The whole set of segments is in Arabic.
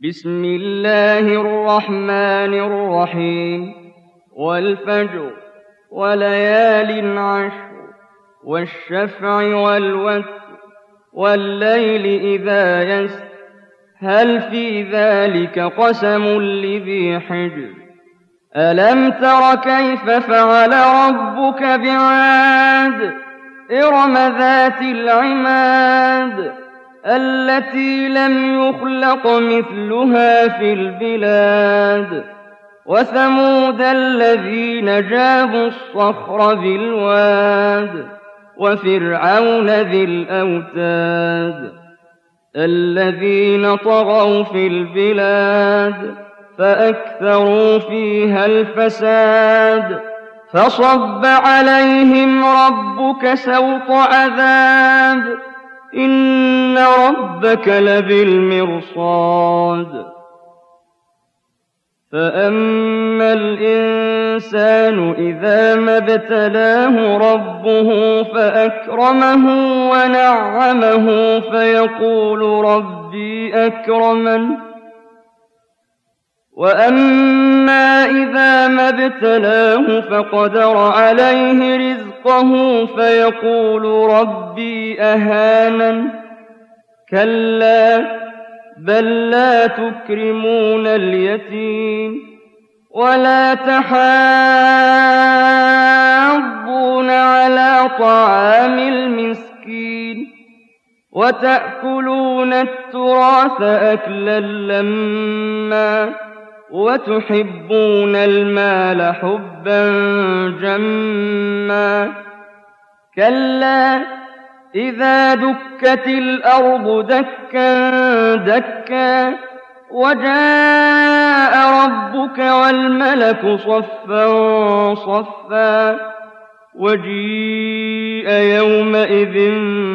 بسم الله الرحمن الرحيم والفجر وليال عشر والشفع والوتر والليل إذا يسر هل في ذلك قسم لذي حجر ألم تر كيف فعل ربك بعاد إرم ذات العماد التي لم يخلق مثلها في البلاد وثمود الذين جابوا الصخر بالواد وفرعون ذي الأوتاد الذين طغوا في البلاد فأكثروا فيها الفساد فصب عليهم ربك سوط عذاب إن ربك لبالمرصاد فأما الإنسان إذا ما ابتلاه ربه فأكرمه ونعمه فيقول ربي أكرمن وأما إذا ما ابتلاه فقدر عليه رزقه فيقول ربي أهانن كلا بل لا تكرمون اليتيم ولا تحاضون على طعام المسكين وتأكلون التراث أكلا لما وتحبون المال حبا جما كلا إذا دكت الأرض دكا دكا وجاء ربك والملك صفا صفا وجيء يومئذ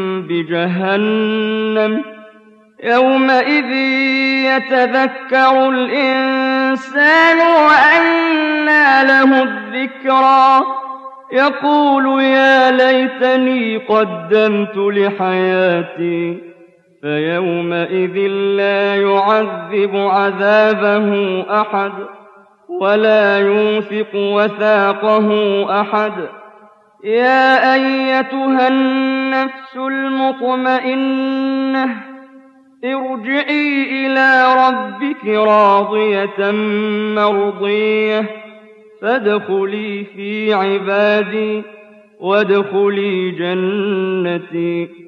بجهنم يومئذ يتذكر الإنسان وأنى له الذكرى يقول يا ليتني قدمت لحياتي فيومئذ لا يعذب عذابه أحد ولا يوثق وثاقه أحد يا أيتها النفس المطمئنة ارجعي إلى ربك راضية مرضية فادخلي في عبادي وادخلي جنتي